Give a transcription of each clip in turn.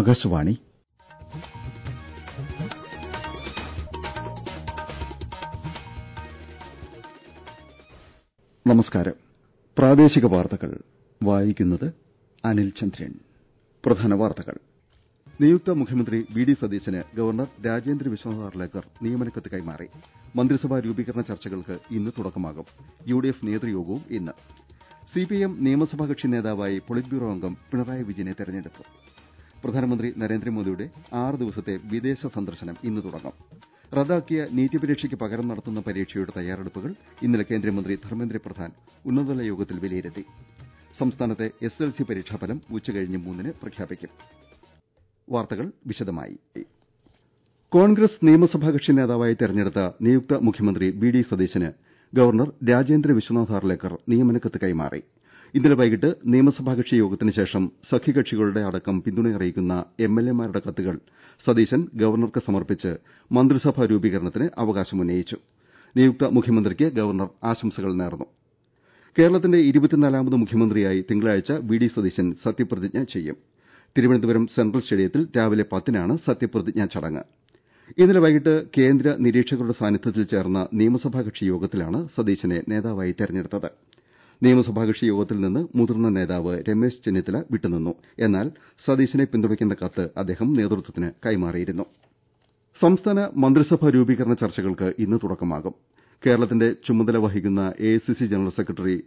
ആകാശവാണി. നമസ്കാരം. പ്രാദേശിക വാർത്തകൾ വായിക്കുന്നത് അനിൽ ചന്ദ്രൻ. പ്രധാന വാർത്തകൾ. നിയുക്ത മുഖ്യമന്ത്രി വി.ഡി. സതീശന് ഗവർണർ രാജേന്ദ്ര വിശ്വനാഥ് ആർലേക്കർ നിയമനക്കത്ത് കൈമാറി. മന്ത്രിസഭാ രൂപീകരണ ചർച്ചകൾക്ക് ഇന്ന് തുടക്കമാകും. യുഡിഎഫ് നേതൃയോഗവും ഇന്ന്. സിപിഎം നിയമസഭാ കക്ഷി നേതാവായി പൊളിറ്റ് ബ്യൂറോ അംഗം പിണറായി വിജയനെ തെരഞ്ഞെടുത്തു. പ്രധാനമന്ത്രി നരേന്ദ്രമോദിയുടെ 6 ദിവസത്തെ വിദേശ സന്ദർശനം ഇന്ന് തുടങ്ങും. റദ്ദാക്കിയ നീറ്റ് പരീക്ഷയ്ക്ക് പകരം നടത്തുന്ന പരീക്ഷയുടെ തയ്യാറെടുപ്പുകൾ ഇന്നലെ കേന്ദ്രമന്ത്രി ധർമ്മേന്ദ്ര പ്രധാൻ ഉന്നതതല യോഗത്തിൽ വിലയിരുത്തി. സംസ്ഥാനത്തെ എസ്എൽസി പരീക്ഷാഫലം ഉച്ചകഴിഞ്ഞ് 3-ന് പ്രഖ്യാപിക്കും. വാർത്തകൾ വിശദമായി. കോൺഗ്രസ് നിയമസഭാ കക്ഷി നേതാവായി തെരഞ്ഞെടുത്ത നിയുക്ത മുഖ്യമന്ത്രി വി.ഡി. സതീശന് ഗവർണർ രാജേന്ദ്ര വിശ്വനാഥ് ആർലേക്കർ നിയമനക്കത്ത് കൈമാറി. ഇന്നലെ വൈകിട്ട് നിയമസഭാ കക്ഷി യോഗത്തിന് ശേഷം സഖ്യകക്ഷികളുടെ അടക്കം പിന്തുണയറിയിക്കുന്ന എംഎൽഎമാരുടെ കത്തുകൾ സതീശൻ ഗവർണർക്ക് സമർപ്പിച്ച് മന്ത്രിസഭാ രൂപീകരണത്തിന് അവകാശമുന്നയിച്ചു. നിയുക്ത മുഖ്യമന്ത്രിക്ക് ഗവർണർ ആശംസകൾ നേർന്നു. കേരളത്തിന്റെ 24ാമത് മുഖ്യമന്ത്രിയായി തിങ്കളാഴ്ച വി.ഡി. സതീശൻ സത്യപ്രതിജ്ഞ ചെയ്യും. തിരുവനന്തപുരം സെൻട്രൽ സ്റ്റേഡിയത്തിൽ രാവിലെ 10-നാണ് സത്യപ്രതിജ്ഞാ ചടങ്ങ്. ഇന്നലെ വൈകിട്ട് കേന്ദ്ര നിരീക്ഷകരുടെ സാന്നിധ്യത്തിൽ ചേർന്ന നിയമസഭാ കക്ഷി യോഗത്തിലാണ് സതീശനെ നേതാവായി തെരഞ്ഞെടുത്തത്. നിയമസഭാ കക്ഷി യോഗത്തിൽ നിന്ന് മുതിർന്ന നേതാവ് രമേശ് ചെന്നിത്തല വിട്ടുനിന്നു. എന്നാൽ സതീശനെ പിന്തുണയ്ക്കുന്ന കത്ത് അദ്ദേഹം നേതൃത്വത്തിന് കൈമാറിയിരുന്നു. സംസ്ഥാന മന്ത്രിസഭാ രൂപീകരണ ചർച്ചകൾക്ക് ഇന്ന് തുടക്കമാകും. കേരളത്തിന്റെ ചുമതല വഹിക്കുന്ന AICC general secretary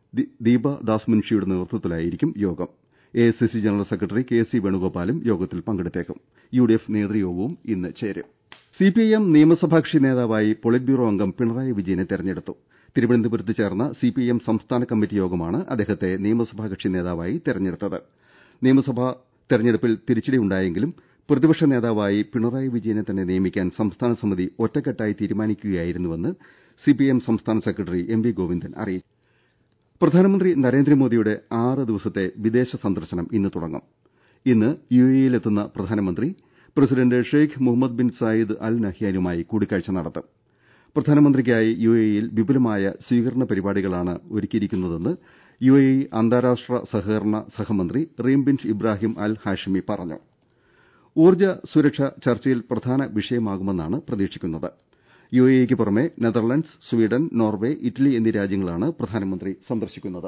Deepa Das മുൻഷിയുടെ നേതൃത്വത്തിലായിരിക്കും യോഗം. AICC general secretary K C. വേണുഗോപാലും യോഗത്തിൽ പങ്കെടുത്തേക്കും. യുഡിഎഫ് നേതൃയോഗവും ഇന്ന് ചേരും. സിപിഐഎം നിയമസഭാ കക്ഷി നേതാവായി പൊളിറ്റ് ബ്യൂറോ അംഗം പിണറായി വിജയനെ തെരഞ്ഞെടുത്തു. തിരുവനന്തപുരത്ത് ചേർന്ന സിപിഐഎം സംസ്ഥാന കമ്മിറ്റി യോഗമാണ് അദ്ദേഹത്തെ നിയമസഭാ കക്ഷി നേതാവായി തെരഞ്ഞെടുത്തത്. നിയമസഭാ തെരഞ്ഞെടുപ്പിൽ തിരിച്ചടിയുണ്ടായെങ്കിലും പ്രതിപക്ഷ നേതാവായി പിണറായി വിജയനെ തന്നെ നിയമിക്കാൻ സംസ്ഥാന സമിതി ഒറ്റക്കെട്ടായി തീരുമാനിക്കുകയായിരുന്നുവെന്ന് സിപിഐഎം സംസ്ഥാന സെക്രട്ടറി എം.വി. ഗോവിന്ദൻ അറിയിച്ചു. പ്രധാനമന്ത്രി നരേന്ദ്രമോദിയുടെ 6 ദിവസത്തെ വിദേശ സന്ദർശനം ഇന്ന് തുടങ്ങും. ഇന്ന് യുഎഇയിലെത്തുന്ന പ്രധാനമന്ത്രി president Sheikh Mohammed bin Zayed Al നഹ്യാനുമായി കൂടിക്കാഴ്ച നടത്തും. പ്രധാനമന്ത്രിക്കായി യുഎഇയിൽ വിപുലമായ സ്വീകരണ പരിപാടികളാണ് ഒരുക്കിയിരിക്കുന്നതെന്ന് യുഎഇ അന്താരാഷ്ട്ര സഹകരണ സഹമന്ത്രി Reem bin Ibrahim Al Hashimi പറഞ്ഞു. ഊർജ്ജ സുരക്ഷ ചർച്ചയിൽ പ്രധാന വിഷയമാകുമെന്നാണ് പ്രതീക്ഷിക്കുന്നത്. യുഎഇക്ക് പുറമെ നെതർലൻഡ്സ്, സ്വീഡൻ, നോർവെ, ഇറ്റലി എന്നീ രാജ്യങ്ങളാണ് പ്രധാനമന്ത്രി സന്ദർശിക്കുന്നത്.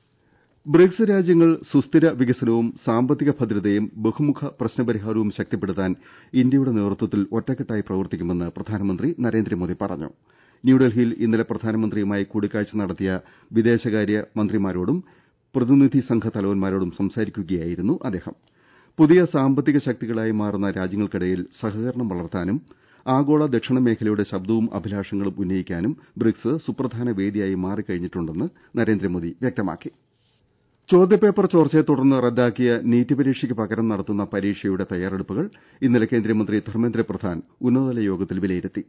ബ്രിക്സ് രാജ്യങ്ങൾ സുസ്ഥിര വികസനവും സാമ്പത്തിക ഭദ്രതയും ബഹുമുഖ പ്രശ്നപരിഹാരവും ശക്തിപ്പെടുത്താൻ ഇന്ത്യയുടെ നേതൃത്വത്തിൽ ഒറ്റക്കെട്ടായി പ്രവർത്തിക്കുമെന്ന് പ്രധാനമന്ത്രി നരേന്ദ്രമോദി പറഞ്ഞു. ന്യൂഡൽഹിയിൽ ഇന്നലെ പ്രധാനമന്ത്രിയുമായി കൂടിക്കാഴ്ച നടത്തിയ വിദേശകാര്യ മന്ത്രിമാരോടും പ്രതിനിധി സംഘ തലവന്മാരോടും സംസാരിക്കുകയായിരുന്നു അദ്ദേഹം. പുതിയ സാമ്പത്തിക ശക്തികളായി മാറുന്ന രാജ്യങ്ങൾക്കിടയിൽ സഹകരണം വളർത്താനും ആഗോള ദക്ഷിണ മേഖലയുടെ ശബ്ദവും അഭിലാഷങ്ങളും ഉന്നയിക്കാനും ബ്രിക്സ് സുപ്രധാന വേദിയായി മാറിക്കഴിഞ്ഞിട്ടുണ്ടെന്ന് നരേന്ദ്രമോദി വ്യക്തമാക്കി. ചോദ്യപേപ്പർ ചോർച്ചയെ തുടർന്ന് റദ്ദാക്കിയ നീറ്റ് പരീക്ഷയ്ക്ക് പകരം നടത്തുന്ന പരീക്ഷയുടെ തയ്യാറെടുപ്പുകൾ ഇന്നലെ കേന്ദ്രമന്ത്രി ധർമ്മേന്ദ്ര പ്രധാൻ ഉന്നതതല യോഗത്തിൽ വിലയിരുത്തി.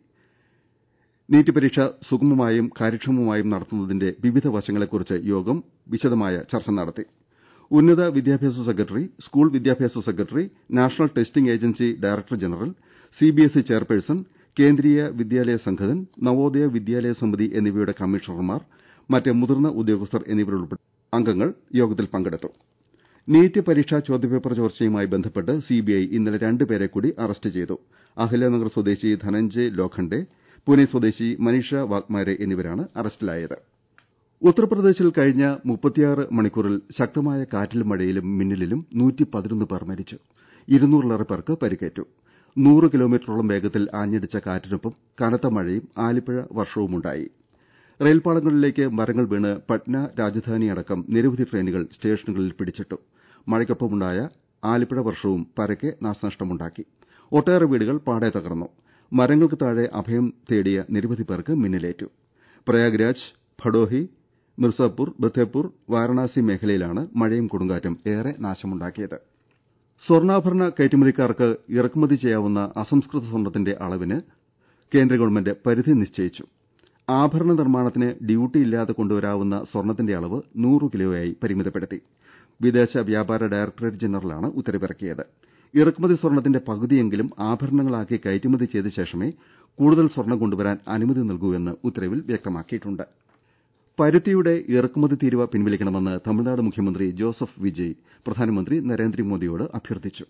നീറ്റ് പരീക്ഷ സുഗമമായും കാര്യക്ഷമമായും നടത്തുന്നതിന്റെ വിവിധ വശങ്ങളെക്കുറിച്ച് യോഗം വിശദമായ ചർച്ച നടത്തി. ഉന്നത വിദ്യാഭ്യാസ സെക്രട്ടറി, സ്കൂൾ വിദ്യാഭ്യാസ secretary, national testing agency director general, CBSE chairperson, Kendriya Vidyalaya Sangathan, Navodaya വിദ്യാലയ സമിതി എന്നിവയുടെ കമ്മീഷണർമാർ, മറ്റ് മുതിർന്ന ഉദ്യോഗസ്ഥർ എന്നിവരുൾപ്പെടെ അംഗങ്ങൾ യോഗത്തിൽ പങ്കെടുത്തു. നീറ്റ് പരീക്ഷാ ചോദ്യപേപ്പർ ചോർച്ചയുമായി ബന്ധപ്പെട്ട് സിബിഐ ഇന്നലെ 2 പേരെ കൂടി അറസ്റ്റ് ചെയ്തു. അഹല്യനഗർ സ്വദേശി ധനഞ്ജയ് ലോഖണ്ഡെ, പൂനെ സ്വദേശി മനീഷ വാഗ്മാരെ എന്നിവരാണ് അറസ്റ്റിലായത്. ഉത്തർപ്രദേശിൽ കഴിഞ്ഞ 36 മണിക്കൂറിൽ ശക്തമായ കാറ്റിലും മഴയിലും മിന്നലിലും 111 പേർ മരിച്ചു. 200-ലേറെ പേർക്ക് പരിക്കേറ്റു. 100 കിലോമീറ്ററോളം വേഗത്തിൽ ആഞ്ഞടിച്ച കാറ്റിനൊപ്പം കനത്ത മഴയും ആലിപ്പഴ വർഷവുമുണ്ടായി. റെയിൽപാളങ്ങളിലേക്ക് മരങ്ങൾ വീണ് പട്ന രാജധാനി അടക്കം നിരവധി ട്രെയിനുകൾ സ്റ്റേഷനുകളിൽ പിടിച്ചിട്ടു. മഴയ്ക്കൊപ്പമുണ്ടായ ആലിപ്പഴ വർഷവും പരക്കെ നാശനഷ്ടമുണ്ടാക്കി. ഒട്ടേറെ വീടുകൾ പാടെ തകർന്നു. മരങ്ങൾക്ക് താഴെ അഭയം തേടിയ നിരവധി പേർക്ക് മിന്നലേറ്റു. പ്രയാഗ്രാജ്, ഭഡോഹി, മിർസാപൂർ, ബത്തേപൂർ, വാരണാസി മേഖലയിലാണ് മഴയും കൊടുങ്കാറ്റും ഏറെ നാശമുണ്ടാക്കിയത്. സ്വർണ്ണാഭരണ കയറ്റുമതിക്കാർക്ക് ഇറക്കുമതി ചെയ്യാവുന്ന അസംസ്കൃത സ്വർണ്ണത്തിന്റെ അളവിന് കേന്ദ്ര ഗവൺമെന്റ് പരിധി നിശ്ചയിച്ചു. ആഭരണ നിർമ്മാണത്തിന് ഡ്യൂട്ടി ഇല്ലാതെ കൊണ്ടുവരാവുന്ന സ്വർണ്ണത്തിന്റെ അളവ് 100 കിലോയായി പരിമിതപ്പെടുത്തി. വിദേശ വ്യാപാര ഡയറക്ടറേറ്റ് ജനറലാണ് ഉത്തരവിറക്കിയത്. ഇറക്കുമതി സ്വർണ്ണത്തിന്റെ പകുതിയെങ്കിലും ആഭരണങ്ങളാക്കി കയറ്റുമതി ചെയ്ത ശേഷമേ കൂടുതൽ സ്വർണ്ണം കൊണ്ടുവരാൻ അനുമതി നൽകൂ എന്ന് ഉത്തരവിൽ വ്യക്തമാക്കിയിട്ടുണ്ട്. പരുത്തിയുടെ ഇറക്കുമതി തീരുവ പിൻവലിക്കണമെന്ന് തമിഴ്നാട് മുഖ്യമന്ത്രി ജോസഫ് വിജയ് പ്രധാനമന്ത്രി നരേന്ദ്രമോദിയോട് അഭ്യർത്ഥിച്ചു.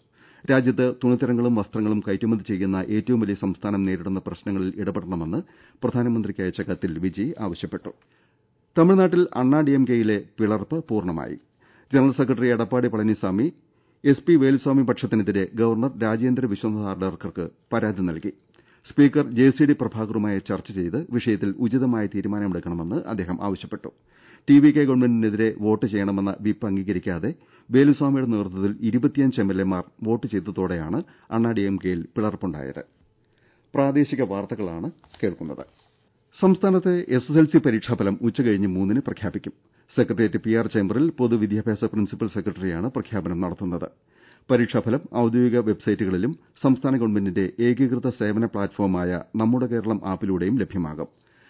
രാജ്യത്ത് തുണിത്തരങ്ങളും വസ്ത്രങ്ങളും കയറ്റുമതി ചെയ്യുന്ന ഏറ്റവും വലിയ സംസ്ഥാനം നേരിടുന്ന പ്രശ്നങ്ങളിൽ ഇടപെടണമെന്ന് പ്രധാനമന്ത്രിക്ക് അയച്ച കത്തിൽ വിജയ് ആവശ്യപ്പെട്ടു. തമിഴ്നാട്ടിൽ അണ്ണാ ഡിഎംകെയിലെ പിളർപ്പ് പൂർണ്ണമായി. General secretary Edappadi Palaniswami S P. വേലുസ്വാമി പക്ഷത്തിനെതിരെ ഗവർണർ രാജേന്ദ്ര വിശ്വനാഥ് ഹാർഡർക്കർക്ക് പരാതി നൽകി. സ്പീക്കർ ജെ.സി.ഡി. പ്രഭാകറുമായി ചർച്ച ചെയ്ത് വിഷയത്തിൽ ഉചിതമായ തീരുമാനമെടുക്കണമെന്ന് അദ്ദേഹം ആവശ്യപ്പെട്ടു. ടി.വി.കെ ഗവൺമെന്റിനെതിരെ വോട്ട് ചെയ്യണമെന്ന വിപ്പ് അംഗീകരിക്കാതെ വേലുസ്വാമിയുടെ നേതൃത്വത്തിൽ 25 എംഎൽഎമാർ വോട്ട് ചെയ്തതോടെയാണ് അണ്ണാ ഡിഎംകെയിൽ പിളർപ്പുണ്ടായത്. സംസ്ഥാനത്തെ എസ്എസ്എൽസി പരീക്ഷാഫലം ഉച്ചകഴിഞ്ഞ് 3-ന് പ്രഖ്യാപിക്കും. Secretariat P R. ചേംബറിൽ പൊതുവിദ്യാഭ്യാസ പ്രിൻസിപ്പൽ സെക്രട്ടറിയാണ് പ്രഖ്യാപനം നടത്തുന്നത്. പരീക്ഷാഫലം ഔദ്യോഗിക വെബ്സൈറ്റുകളിലും സംസ്ഥാന ഗവൺമെന്റിന്റെ ഏകീകൃത സേവന പ്ലാറ്റ്ഫോമായ നമ്മുടെ കേരളം ആപ്പിലൂടെയും ലഭ്യമാകും.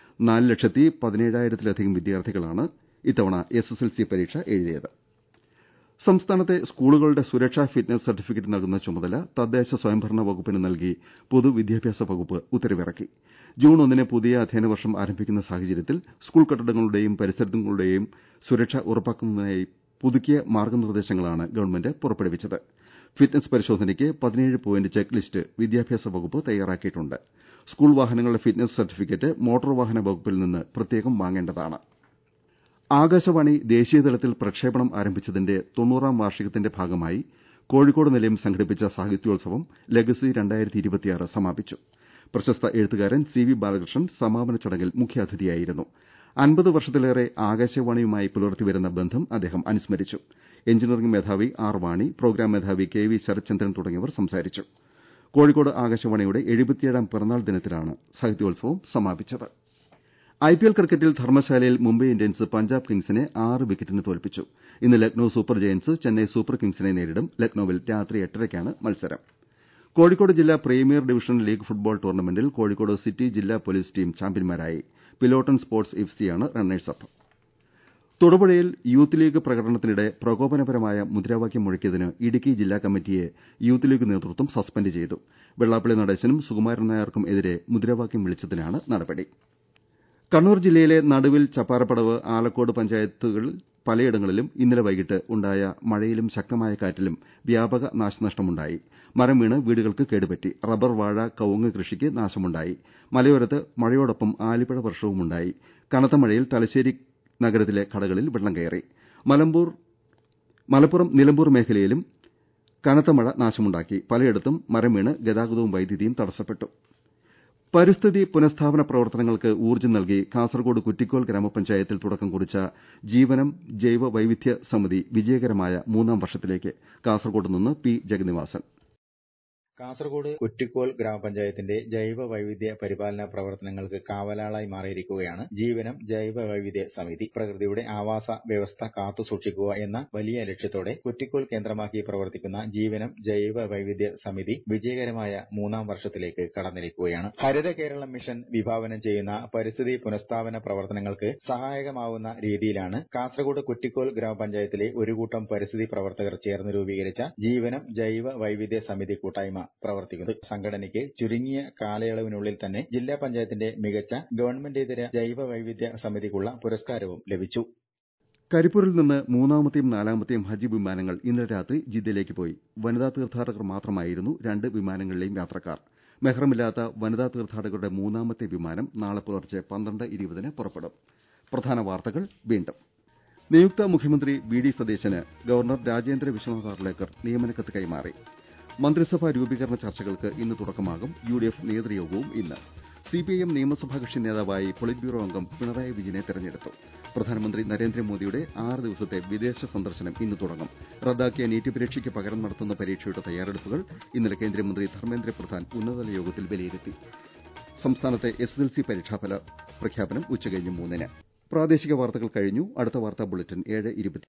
4,17,000-ലധികം വിദ്യാർത്ഥികളാണ് ഇത്തവണ എസ്എസ്എൽസി പരീക്ഷ എഴുതിയത്. സംസ്ഥാനത്തെ സ്കൂളുകളുടെ സുരക്ഷാ ഫിറ്റ്നസ് സർട്ടിഫിക്കറ്റ് നൽകുന്ന ചുമതല തദ്ദേശ സ്വയംഭരണ വകുപ്പിന് നൽകി പൊതുവിദ്യാഭ്യാസ വകുപ്പ് ഉത്തരവിറക്കി. ജൂൺ 1-ന് പുതിയ അധ്യയന വർഷം ആരംഭിക്കുന്ന സാഹചര്യത്തിൽ സ്കൂൾ കെട്ടിടങ്ങളുടെയും പരിസരങ്ങളുടെയും സുരക്ഷ ഉറപ്പാക്കുന്നതിനായി പുതുക്കിയ മാർഗ്ഗനിർദ്ദേശങ്ങളാണ് ഗവൺമെന്റ് പുറപ്പെടുവിച്ചത്. ഫിറ്റ്നസ് പരിശോധനയ്ക്ക് 17 പോയിന്റ് ചെക്ക് ലിസ്റ്റ് വിദ്യാഭ്യാസ വകുപ്പ് തയ്യാറാക്കിയിട്ടുണ്ട്. സ്കൂൾ വാഹനങ്ങളുടെ ഫിറ്റ്നസ് സർട്ടിഫിക്കറ്റ് മോട്ടോർ വാഹന വകുപ്പിൽ നിന്ന് പ്രത്യേകം വാങ്ങേണ്ടതാണ്. ആകാശവാണി ദേശീയതലത്തിൽ പ്രക്ഷേപണം ആരംഭിച്ചതിന്റെ 90ാം വാർഷികത്തിന്റെ ഭാഗമായി കോഴിക്കോട് നിലയം സംഘടിപ്പിച്ച സാഹിത്യോത്സവം ലെഗസി 2026 സമാപിച്ചു. പ്രശസ്ത എഴുത്തുകാരൻ സി.വി. ബാലകൃഷ്ണൻ സമാപന ചടങ്ങിൽ മുഖ്യാതിഥിയായിരുന്നു. 50 വർഷത്തിലേറെ ആകാശവാണിയുമായി പുലർത്തിവരുന്ന ബന്ധം അദ്ദേഹം അനുസ്മരിച്ചു. എഞ്ചിനീയറിംഗ് മേധാവി ആർ വാണി, പ്രോഗ്രാം മേധാവി കെ.വി. ശരത്ചന്ദ്രൻ തുടങ്ങിയവർ സംസാരിച്ചു. കോഴിക്കോട് ആകാശവാണിയുടെ 77ാം പിറന്നാൾ ദിനത്തിലാണ് സാഹിത്യോത്സവം സമാപിച്ചത്. ഐപിഎൽ ക്രിക്കറ്റിൽ ധർമ്മശാലയിൽ മുംബൈ ഇന്ത്യൻസ് പഞ്ചാബ് കിങ്സിനെ 6 വിക്കറ്റിന് തോൽപ്പിച്ചു. ഇന്ന് Lucknow Super Giants Chennai Super കിങ്സിനെ നേരിടും. ലക്നൌവിൽ രാത്രി 8:30-ക്കാണ് മത്സരം. കോഴിക്കോട് ജില്ലാ പ്രീമിയർ ഡിവിഷൻ ലീഗ് ഫുട്ബോൾ ടൂർണമെന്റിൽ കോഴിക്കോട് സിറ്റി ജില്ലാ പോലീസ് ടീം ചാമ്പ്യന്മാരായി. പിലോട്ടൺ സ്പോർട്സ് എഫ്സിയാണ് റണ്ണേഴ്സ് അപ്പ്. തൊടുപുഴയിൽ യൂത്ത് ലീഗ് പ്രകടനത്തിനിടെ പ്രകോപനപരമായ മുദ്രാവാക്യം മുഴക്കിയതിന് ഇടുക്കി ജില്ലാ കമ്മിറ്റിയെ യൂത്ത് ലീഗ് നേതൃത്വം സസ്പെൻഡ് ചെയ്തു. വെള്ളാപ്പള്ളി നടേശനും സുകുമാരൻ നായർക്കും എതിരെ മുദ്രാവാക്യം വിളിച്ചതിനാണ് നടപടി. കണ്ണൂർ ജില്ലയിലെ നടുവിൽ, ചപ്പാരപ്പടവ്, ആലക്കോട് പഞ്ചായത്തുകളിൽ പലയിടങ്ങളിലും ഇന്നലെ വൈകിട്ട് ഉണ്ടായ മഴയിലും ശക്തമായ കാറ്റിലും വ്യാപക നാശനഷ്ടമുണ്ടായി. മരം വീണ് വീടുകൾക്ക് കേടുപറ്റി. റബ്ബർ, വാഴ, കവുങ്ങ് കൃഷിക്ക് നാശമുണ്ടായി. മലയോരത്ത് മഴയോടൊപ്പം ആലിപ്പഴ വർഷവുമുണ്ടായി. കനത്ത മഴയിൽ തലശ്ശേരി നഗരത്തിലെ കടകളിൽ വെള്ളം കയറി. മലപ്പുറം നിലമ്പൂർ മേഖലയിലും കനത്ത മഴ നാശമുണ്ടാക്കി. പലയിടത്തും മരം വീണ് ഗതാഗതവും വൈദ്യുതിയും തടസ്സപ്പെട്ടു. പരിസ്ഥിതി പുനഃസ്ഥാപന പ്രവർത്തനങ്ങൾക്ക് ഊർജ്ജം നൽകി കാസർകോട് കുറ്റിക്കോൽ ഗ്രാമപഞ്ചായത്തിൽ തുടക്കം കുറിച്ച ജീവനം ജൈവ വൈവിധ്യ സമിതി വിജയകരമായ 3ാം വർഷത്തിലേക്ക്. കാസർകോട് നിന്ന് പി. ജഗന്നിവാസൻ. കാസർകോട് കുറ്റിക്കോൽ ഗ്രാമപഞ്ചായത്തിന്റെ ജൈവ വൈവിധ്യ പരിപാലന പ്രവർത്തനങ്ങൾക്ക് കാവലാളായി മാറിയിരിക്കുകയാണ് ജീവനം ജൈവ വൈവിധ്യ സമിതി. പ്രകൃതിയുടെ ആവാസ വ്യവസ്ഥ കാത്തുസൂക്ഷിക്കുക എന്ന വലിയ ലക്ഷ്യത്തോടെ കുറ്റിക്കോൽ കേന്ദ്രമാക്കി പ്രവർത്തിക്കുന്ന ജീവനം ജൈവ വൈവിധ്യ സമിതി വിജയകരമായ 3ാം വർഷത്തിലേക്ക് കടന്നിരിക്കുകയാണ്. ഹരിത കേരളം മിഷൻ വിഭാവനം ചെയ്യുന്ന പരിസ്ഥിതി പുനഃസ്ഥാപന പ്രവർത്തനങ്ങൾക്ക് സഹായകമാവുന്ന രീതിയിലാണ് കാസർകോട് കുറ്റിക്കോൽ ഗ്രാമപഞ്ചായത്തിലെ ഒരു കൂട്ടം പരിസ്ഥിതി പ്രവർത്തകർ ചേർന്ന് രൂപീകരിച്ച ജീവനം ജൈവ വൈവിധ്യ സമിതി കൂട്ടായ്മ പ്രവർത്തിക്കുന്നത്. സംഘടനയ്ക്ക് ചുരുങ്ങിയ കാലയളവിനുള്ളിൽ തന്നെ ജില്ലാ പഞ്ചായത്തിന്റെ മികച്ച ഗവൺമെന്റേതര ജൈവ വൈവിധ്യ സമിതിക്കുള്ള പുരസ്കാരവും ലഭിച്ചു. കരിപ്പൂരിൽ നിന്ന് 3ാമത്തെയും 4ാമത്തെയും ഹജ്ജ് വിമാനങ്ങൾ ഇന്നലെ രാത്രി ജിദ്ദയിലേക്ക് പോയി. വനിതാ തീർത്ഥാടകർ മാത്രമായിരുന്നു 2 വിമാനങ്ങളിലെയും യാത്രക്കാർ. മെഹ്റമില്ലാത്ത വനിതാ തീർത്ഥാടകരുടെ 3ാമത്തെ വിമാനം നാളെ പുലർച്ചെ 12:20-ന് പുറപ്പെടും. പ്രധാന വാർത്തകൾ വീണ്ടും. നിയുക്ത മുഖ്യമന്ത്രി വി.ഡി. സതീശന് ഗവർണർ രാജേന്ദ്ര വിശ്വനാഥ് ഹാർഡർക്കർ നിയമനക്കത്ത് കൈമാറി. മന്ത്രിസഭാ രൂപീകരണ ചർച്ചകൾക്ക് ഇന്ന് തുടക്കമാകും. യുഡിഎഫ് നേതൃയോഗവും ഇന്ന്. സിപിഐഎം നിയമസഭാ കക്ഷി നേതാവായി പൊളിറ്റ് ബ്യൂറോ അംഗം പിണറായി വിജയനെ തെരഞ്ഞെടുത്തു. പ്രധാനമന്ത്രി നരേന്ദ്രമോദിയുടെ 6 ദിവസത്തെ വിദേശ സന്ദർശനം ഇന്ന് തുടങ്ങും. റദ്ദാക്കിയ നീറ്റ് പരീക്ഷയ്ക്ക് പകരം നടത്തുന്ന പരീക്ഷയുടെ തയ്യാറെടുപ്പുകൾ ഇന്നലെ കേന്ദ്രമന്ത്രി ധർമ്മേന്ദ്ര പ്രധാൻ ഉന്നതതല യോഗത്തിൽ വിലയിരുത്തി. സംസ്ഥാനത്തെ എസ്എസ്എൽസി പരീക്ഷാഫല പ്രഖ്യാപനം ഉച്ചകഴിഞ്ഞ് 3-ന്. പ്രാദേശിക വാർത്തകൾ കഴിഞ്ഞു. അടുത്ത വാർത്താ ബുള്ളറ്റിൻ 7:20.